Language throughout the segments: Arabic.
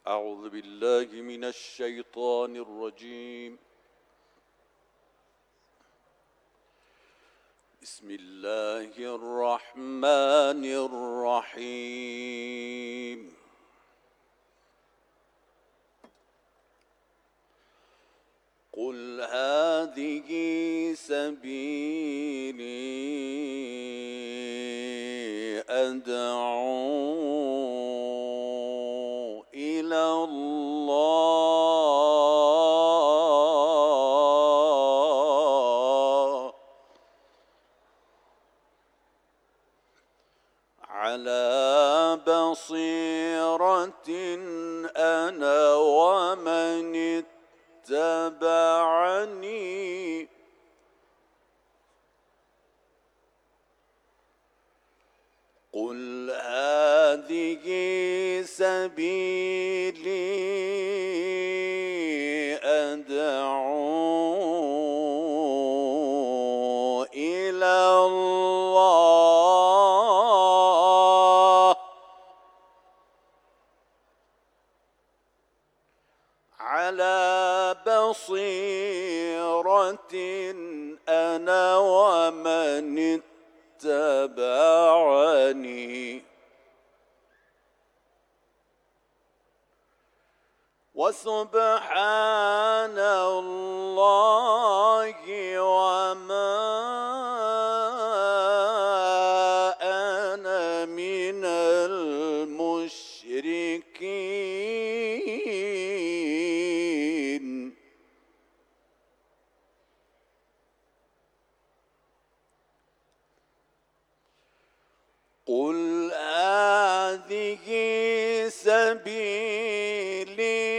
أعوذ بالله من الشيطان الرجيم. بسم الله الرحمن الرحيم. قل هذه سبيلي أدعو إلى الله على بصيرة أنا ومن اتبعني قل هذه سبيلي أدعو إلى الله على بصيرة أنا ومن اتبعني وسبحان الله وما أنا من المشركين. قل هذه سبيلي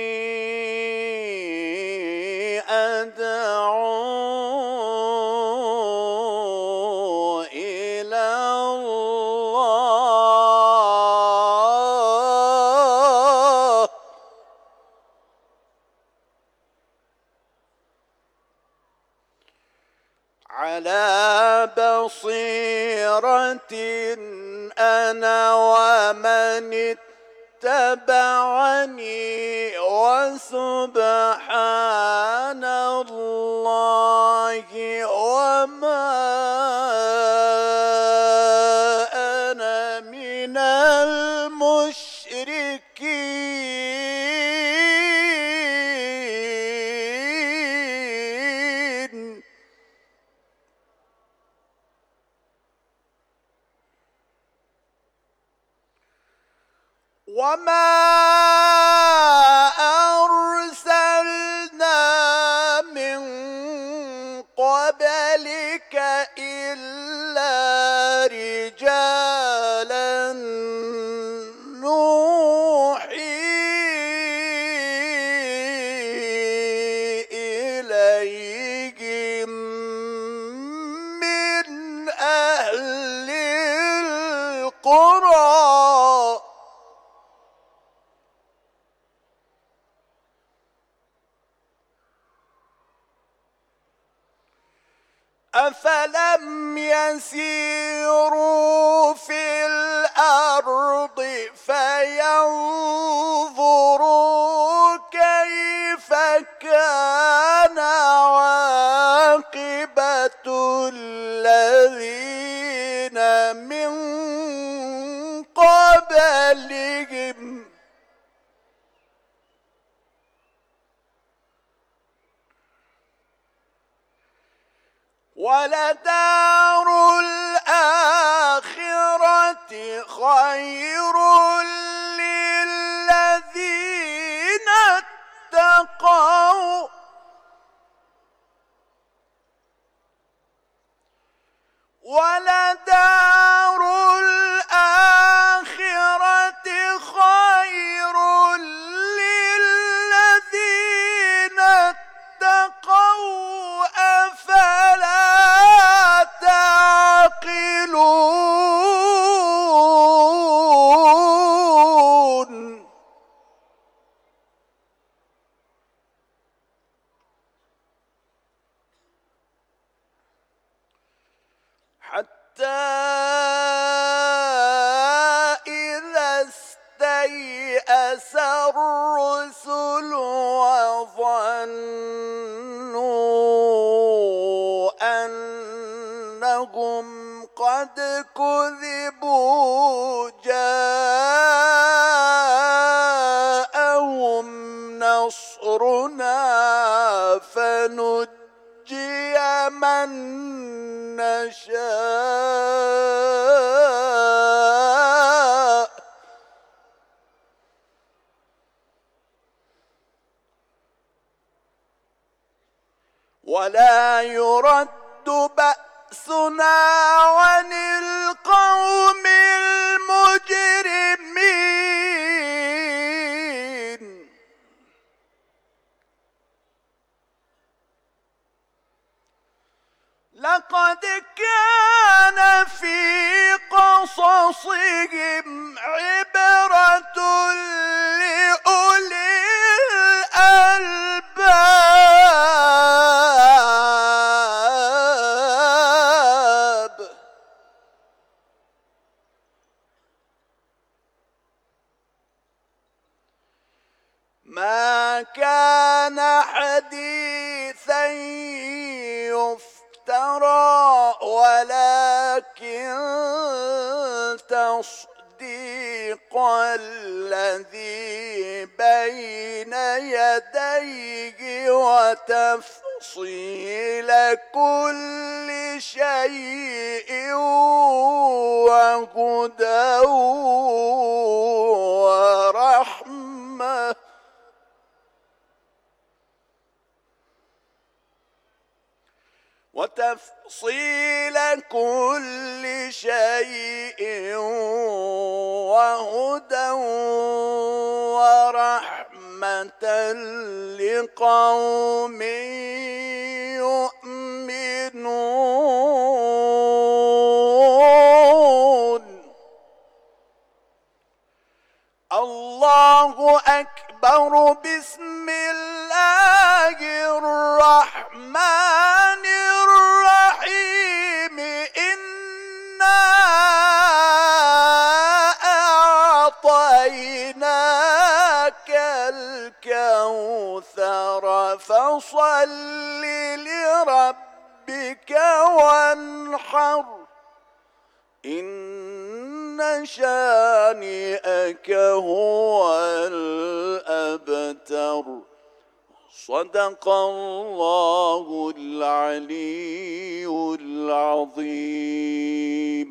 أدعو إلى الله على بصيرة أنا ومن اتبعني وسبحان الله وما أنا من المشركين. وما أرسلنا من قبلك إلا رجالا نوحي إليهم من أهل القرى أفلم يسيروا في الأرض فينظروا كيف كان عاقبة الذين من قبلهم ولدار الآخرة خير للذين اتقوا ولدار الآخرة خير للذين اتقوا أفلا تعلمون. الرسل وظنوا أنهم قد كذبوا جاءهم نصرنا فنجي من نشاء ولا يرد بأسنا عن القوم المجرمين لقد كان في قصصهم عبرة لأولي الألباب ما كان حديثا يفترى ولكن تصديق الذي بين يديه وتفصيل كل شيء وهدى ورحمة وهدى ورحمة لقوم يؤمنون. الله أكبر. بسم الله الرحمن الرحيم. إنا أعطيناك الكوثر فصل لربك وانحر إن شانئك هو الأبتر. صدق الله العلي العظيم.